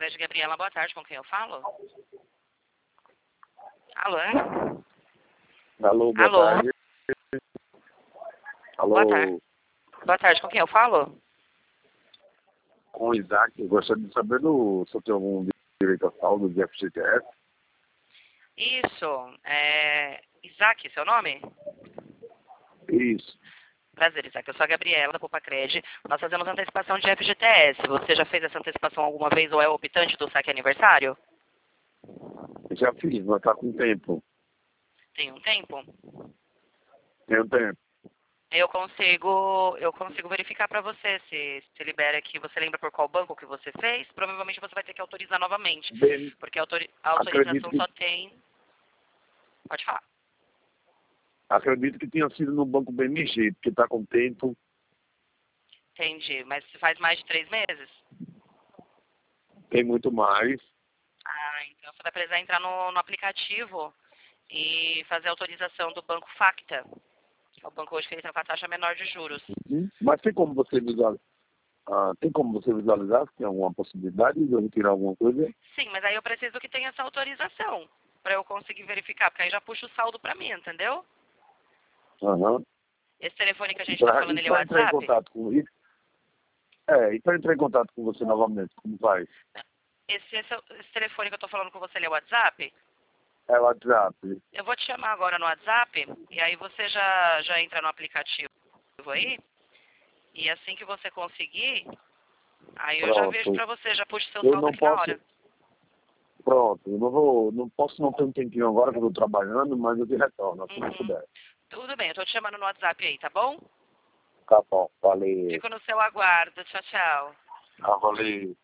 Crédito Gabriela, boa tarde, com quem eu falo? Alô? Alô, boa Alô? tarde. Alô, Boa tarde. Boa tarde, com quem eu falo? com o Isaac, eu gostaria de saber se eu tenho algum direito a saldo de FGTS. Isso, Isaac, seu nome? Isso. Prazer, Isaac. Eu sou a Gabriela, da Poupa Cred. Nós fazemos antecipação de FGTS. Você já fez essa antecipação alguma vez ou é optante do saque aniversário? Já fiz, mas tá com tempo. Tem um tempo? Tenho tempo. Eu consigo verificar para você se libera aqui. Você lembra por qual banco que você fez? Provavelmente você vai ter que autorizar novamente, Bem, porque a acredito autorização que, só tem... Pode falar. acredito que tenha sido no Banco BMG, porque tá com tempo. Entendi. Mas faz mais de 3 meses? Tem muito mais. Ah, então você vai precisar entrar no aplicativo e fazer a autorização do Banco Facta. É o banco hoje que ele está com a taxa menor de juros. Mas tem como você visualizar? Tem como você visualizar se tem alguma possibilidade de eu retirar alguma coisa? Sim, mas aí eu preciso que tenha essa autorização para eu conseguir verificar, porque aí já puxa o saldo para mim, entendeu? Aham. Esse telefone que a gente E está falando, ele é o para entrar em WhatsApp? contato com isso? E para entrar em contato com você novamente, como faz? Esse telefone que eu estou falando com você, ele é o WhatsApp? É o WhatsApp. Eu vou te chamar agora no WhatsApp e aí você já entra no aplicativo aí. E assim que você conseguir, aí eu já vejo Pronto. pra você, já puxo seu Eu saldo não aqui na posso. hora. Pronto, eu não posso não ter um tempinho agora que eu estou trabalhando, mas eu te retorno, assim que puder. Tudo bem, eu tô te chamando no WhatsApp aí, tá bom? Tá bom, valeu. Fico no seu aguardo. Tchau, tchau. Valeu.